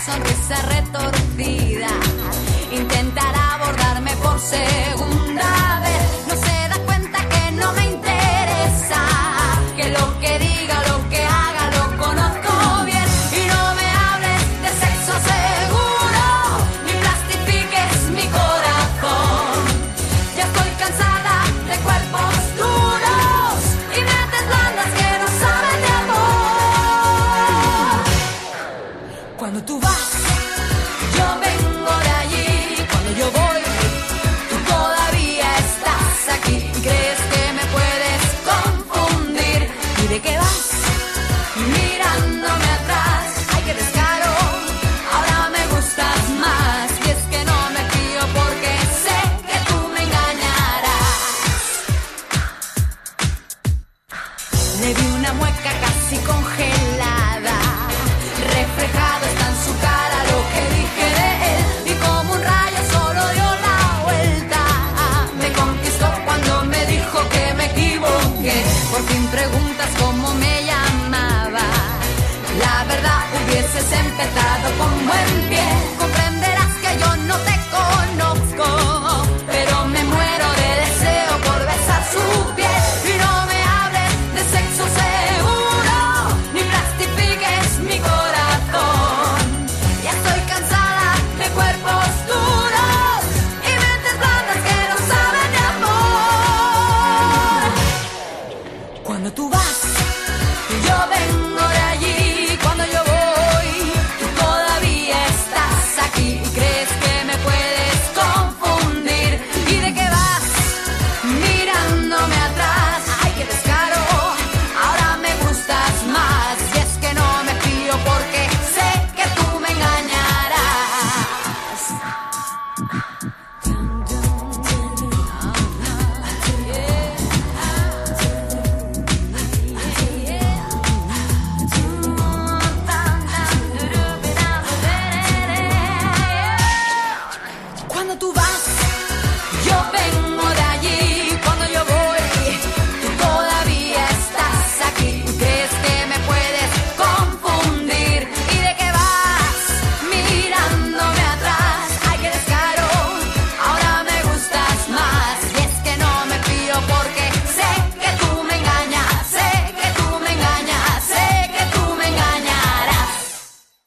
sonrisa retorcida. Intentará abordarme por segunda vez. No se da cuenta que no me interesa, que lo que diga, lo que haga, lo conozco bien. Y no me hables de sexo seguro, ni plastifiques mi corazón. Ya estoy cansada de cuerpos duros y mentes blandas que no saben de amor. Cuando tú vas, yo me